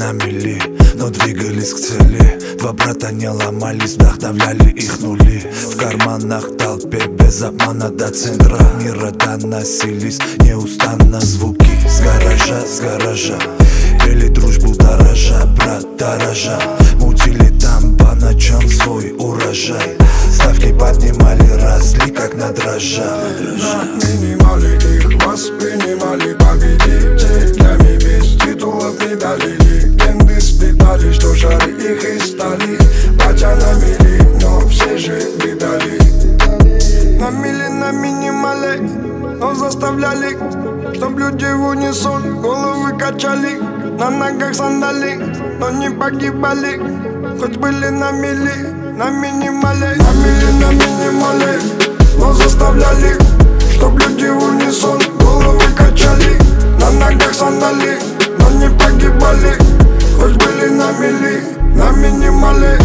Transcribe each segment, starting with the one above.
на мели, но двигались к цели. Два брата не ломались, вдохновляли их нули. В карманах толпе без обмана до центра мира доносились неустанно звуки. С гаража пели дружбу дорожа, брат дорожа. Мутили там по ночам свой урожай. Ставки поднимали, росли как на дрожжах. На минимале их воспринимали победителями. Без титулов, медалей, легенды сплетали, что шары их и стали. Батя на мели, но все же видали. На мили, на минимале, но заставляли, чтоб люди в унисон головы качали. На ногах сандали, но не погибали. Хоть были на мили, на минимале. На мили, на минимале, но заставляли, чтоб люди в унисон головы качали. На ногах сандали, но не погибали. Хоть были на мили, на минимале.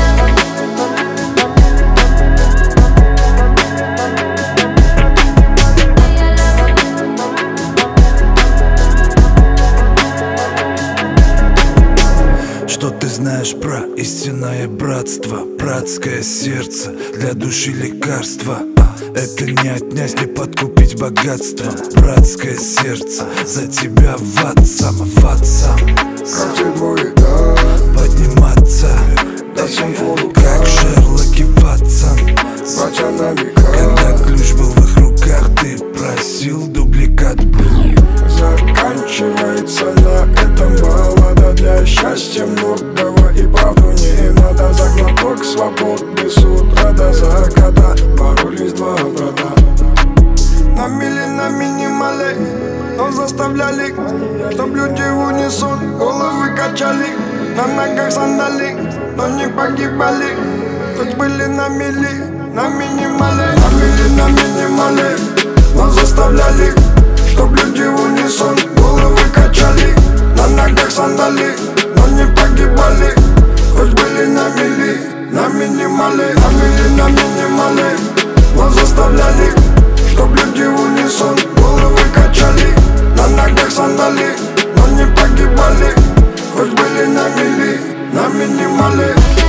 Что ты знаешь про истинное братство? Братское сердце для души лекарства. Это не отнять, не подкупить богатство. Братское сердце за тебя в ад сам. Как те двое, да, Подниматься, да всем фору, как Шерлок и Ватсон. батя на века. Когда ключ был в их руках, ты просил дубликат. Заканчивается на этом баллада для счастья многого. И правду не надо. За глоток свободы с утра до заката боролись два брата. На мили, на минимале, но заставляли, чтоб люди в унисон головы качали. На ногах сандали, но не погибали. Хоть были на мили, на минимале. На мили, на минимале, но заставляли, чтоб люди в унисон головы качали. На ногах сандали, но не погибали. Хоть были на мили, на минимале. На мили, на минимале, но заставляли, чтоб люди в унисон головы качали. На ногах сандали, но не погибали. Хоть были на мили, на минимале.